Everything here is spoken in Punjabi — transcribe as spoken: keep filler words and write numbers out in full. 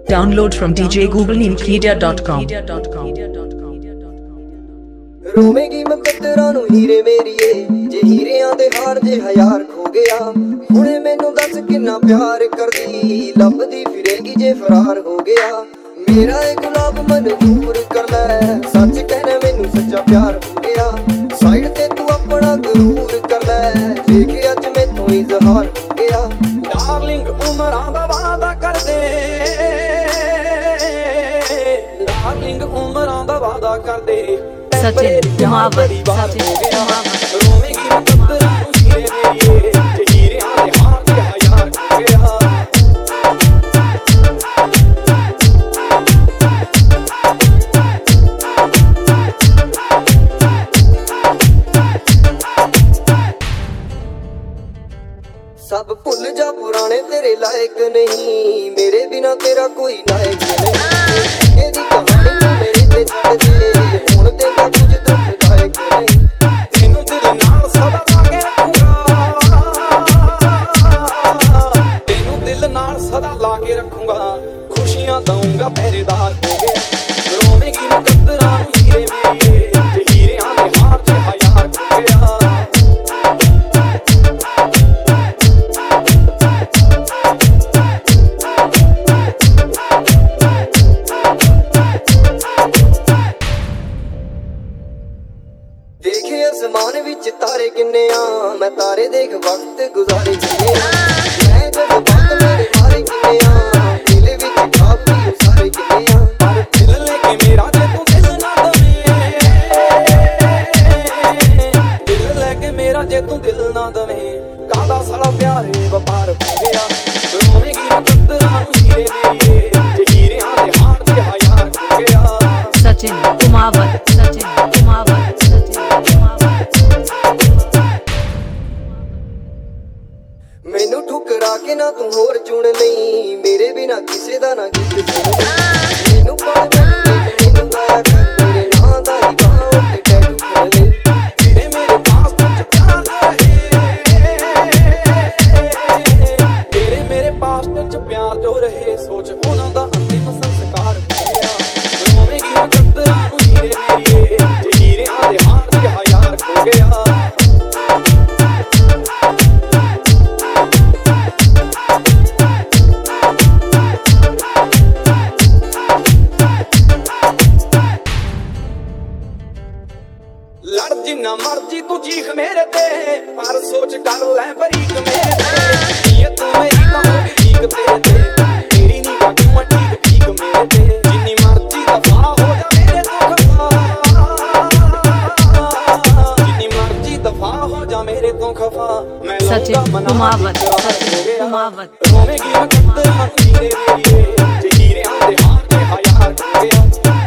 Download from d j google media dot com. ਰੋਵੇਗੀ ਮੁਕੱਦਰਾਂ ਨੂੰ ਹੀਰੇ ਮੇਰੀਏ, ਜੇ ਹੀਰਿਆਂ ਦੇ ਹਾਰ ਜੇ ਹਜ਼ਾਰ ਖੋ ਗਿਆ। ਹੁਣੇ ਮੈਨੂੰ ਦੱਸ ਕਿੰਨਾ ਪਿਆਰ ਕਰਦੀ, ਲੱਭਦੀ ਫਿਰੇਗੀ ਜੇ ਫਰਾਰ ਹੋ ਗਿਆ। ਮੇਰਾ ਇਹ ਗੁਲਾਬ ਮਨਜ਼ੂਰ ਕਰ ਲੈ, ਸੱਚ ਕਹਿਣਾ ਮੈਨੂੰ ਸੱਚਾ ਪਿਆਰ ਹੋ ਗਿਆ। ਸਾਈਡ ਤੇ ਤੂੰ ਆਪਣਾ ਗਰੂਰ ਕਰ ਲੈ, ਦੇਖ ਅੱਜ ਮੈਥੋਂ ਇਜ਼ਹਾਰ ਹੋ ਗਿਆ। ਡਾਰਲਿੰਗ ਉਮਰਾਂ ਦਾ ਵਾਅਦਾ ਕਰਦੇ, ਡਾਰਲਿੰਗ ਉਮਰਾਂ ਦਾ ਵਾਅਦਾ ਕਰਦੇ। Sachin Kumawat, Sachin Kumawat. ਰੋਵੇਗੀ ਮੁਕੱਦਰਾਂ ਨੂੰ ਹੀਰੇ ਮੇਰੀਏ, ਜੇ ਹੀਰਿਆਂ ਦੇ ਹਾਰ ਤੇ ਹਜ਼ਾਰ ਹੋ ਗਿਆ। ਸਭ ਭੁੱਲ ਜਾ ਪੁਰਾਣੇ ਤੇਰੇ ਲਾਇਕ ਨਹੀਂ, ਮੇਰੇ ਬਿਨਾ ਤੇਰਾ ਕੋਈ ਲਾਇਕ ਨਹੀਂ। ਇਹਦੀ ਕਹਾਣੀ ਤੂੰ ਮੇਰੇ ਤੇ ਛੱਡ ਦੇ, ਹੁਣ ਤੇਰਾ ਕੁਝ ਦੁਖਦਾਇਕ ਨਹੀਂ। ਤੈਨੂੰ ਦਿਲ ਨਾਲ ਸਦਾ ਲਾ ਕੇ ਰੱਖੂੰਗਾ, ਤੈਨੂੰ ਦਿਲ ਨਾਲ ਸਦਾ ਲਾ ਕੇ ਰੱਖੂੰਗਾ। ਖੁਸ਼ੀਆਂ ਦਊਂਗਾ ਪਹਿਰੇਦਾਰ ਹੋ ਗਿਆ। ਰੋਵੇਗੀ ਮੁਕੱਦਰਾਂ ਨੂੰ ਹੀਰੇ ਮੇਰੀਏ, ਜੇ ਹੀਰਿਆਂ ਦੇ ਹਾਰ ਤੇ ਹਜ਼ਾਰ ਹੋ ਗਿਆ। ਦੇਖੇ ਅਸਮਾਨ ਵਿੱਚ ਤਾਰੇ ਕਿੰਨੇ ਆ, ਮੈਂ ਤਾਰੇ ਦੇਖ ਵਕਤ ਗੁਜ਼ਾਰੇ ਕਿੰਨੇ ਆ। ਮੈਂ ਜਜ਼ਬਾਤ ਮੇਰੇ ਮਾਰੇ ਕਿੰਨੇ ਆ, ਦਿਲ ਵਿੱਚ ਖਾਬ ਵੀ ਸਾਰੇ ਕਿੰਨੇ ਆ। ਪਰ ਦਿਲ ਲੈ ਕੇ ਮੇਰਾ ਜੇ ਤੂੰ ਦਿਲ ਨਾ ਦਵੇਂ, ਦਿਲ ਲੈ ਕੇ ਮੇਰਾ ਜੇ ਤੂੰ ਦਿਲ ਨਾ ਦਵੇਂ, ਕਾਹਦਾ ਸਾਲਾ ਪਿਆਰੇ ਵਪਾਰ ਹੋ ਗਿਆ। ਰੋਵੇਗੀ ਮੁਕੱਦਰਾਂ ਨੂੰ ਹੀਰੇ ਮੇਰੀਏ, ਜੇ ਹੀਰਿਆਂ ਦੇ ਹਾਰ ਤੇ ਹਜ਼ਾਰ ਹੋ ਗਿਆ। Sachin Kumawat, Sachin Kumawat, Sachin Kumawat. ਮੈਨੂੰ ਠੁਕਰਾ ਕੇ ਨਾ ਤੂੰ ਹੋਰ ਚੁਣ ਲਈ, ਮੇਰੇ ਬਿਨਾ ਕਿਸੇ ਦਾ ਨਾ ਗੀਤ ਸੁਣ। ਮੈਨੂੰ ਪੜ ਮੈਨੂੰ ਗਾਇਆ ਕਰ, ਤੇਰੇ ਨਾਂ ਦਾ ਹੀ ਬਾਹਾਂ ਉੱਤੇ ਟੈਟੂ ਕਰ ਲੈ। ਤੇਰੇ ਮੇਰੇ ਪਾਸ ਚ ਪਿਆਰ ਰਹੇ, ਤੇਰੇ ਮੇਰੇ ਪਾਸ ਚ ਪਿਆਰ ਜੋ ਰਹੇ, ਸੋਚ ਉਹਨਾਂ ਦਾ ਅੰਤਿਮ ਸੰਸਕਾਰ ਹੋ ਗਿਆ। ਰੋਵੇਗੀ ਮੁਕੱਦਰਾਂ ਨੂੰ ਹੀਰੇ ਮੇਰੀਏ, ਜੇ ਹੀਰਿਆਂ ਦੇ ਹਾਰ ਤੇ ਹਜ਼ਾਰ ਹੋ ਗਿਆ। ਲੜ ਜਿੰਨਾ ਮਰਜੀ ਤੂੰ ਚੀਖ ਮੇਰੇ ਤੇ, ਪਰ ਸੋਚ ਕਰ ਲੈ ਬਰੀਕ ਮੇਰੇ ਤੇ। ਨੀਅਤ ਮੇਰੀ ਤਾਂ ਹੋ ਗਈ ਠੀਕ ਤੇਰੇ ਤੇ, ਤੇਰੀ ਨਿਗਾਹ ਕਿਉਂ ਠੀਕ ਠੀਕ ਮੇਰੇ ਤੇ। ਜਿੰਨੀ ਮਰਜੀ ਦਫਾ ਹੋ ਜਾ ਮੇਰੇ ਤੋਂ ਖਫਾ, ਜਿੰਨੀ ਮਰਜੀ ਦਫਾ ਹੋ ਜਾ ਮੇਰੇ ਤੋਂ ਖਫਾ। ਮੈਂ Sachin Kumawat, Sachin Kumawat. ਰੋਵੇਗੀ ਮੁਕੱਦਰਾਂ ਨੂੰ ਹੀਰੇ ਮੇਰੀਏ, ਜੇ ਹੀਰਿਆਂ ਦੇ ਹਾਰ ਤੇ ਹਜ਼ਾਰ ਹੋ ਗਿਆ।